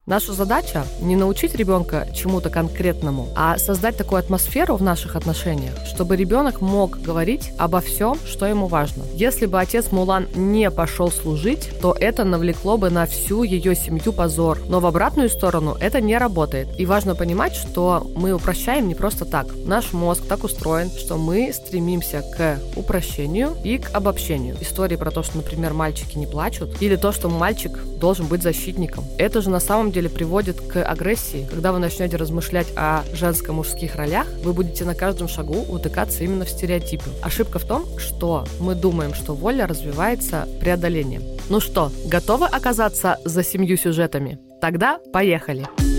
Наша задача не научить ребенка чему-то конкретному, а создать такую атмосферу в наших отношениях, чтобы ребенок мог говорить обо всем, что ему важно. Если бы отец Мулан не пошел служить, то это навлекло бы на всю ее семью позор. Но в обратную сторону это не работает. И важно понимать, что мы упрощаем не просто так. Наш мозг так устроен, что мы стремимся к упрощению и к обобщению. Истории про то, что, например, мальчики не плачут, или то, что мальчик должен быть защитником. Это же на самом деле приводит к агрессии. Когда вы начнете размышлять о женско-мужских ролях, вы будете на каждом шагу утыкаться именно в стереотипы. Ошибка в том, что мы думаем, что воля развивается преодолением. Ну что, готовы оказаться за 7 сюжетами? Тогда поехали!